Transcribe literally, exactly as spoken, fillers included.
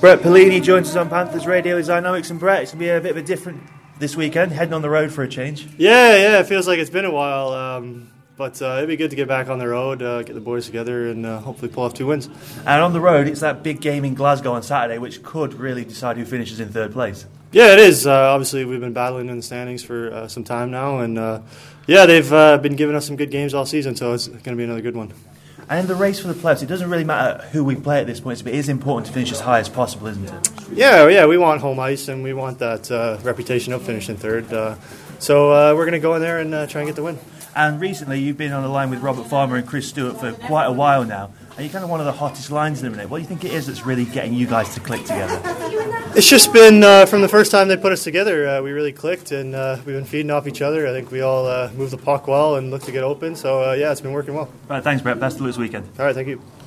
Brett Pellini joins us on Panthers Radio with Dynamics, and Brett, it's going to be a bit of a different this weekend, heading on the road for a change. Yeah, yeah, it feels like it's been a while, um, but uh, it'd be good to get back on the road, uh, get the boys together, and uh, hopefully pull off two wins. And on the road, it's that big game in Glasgow on Saturday, which could really decide who finishes in third place. Yeah, it is. Uh, obviously, we've been battling in the standings for uh, some time now, and uh, yeah, they've uh, been giving us some good games all season, so it's going to be another good one. And in the race for the playoffs, it doesn't really matter who we play at this point, but it is important to finish as high as possible, isn't it? Yeah, yeah, we want home ice, and we want that uh, reputation of finishing third. Uh, so uh, we're going to go in there and uh, try and get the win. And recently, you've been on the line with Robert Farmer and Chris Stewart for quite a while now, and you're kind of one of the hottest lines in the minute. What do you think it is that's really getting you guys to click together? It's just been, uh, from the first time they put us together, uh, we really clicked, and uh, we've been feeding off each other. I think we all uh, moved the puck well and looked to get open, so uh, yeah, it's been working well. Right, thanks, Brett. Best of luck this weekend. All right, thank you.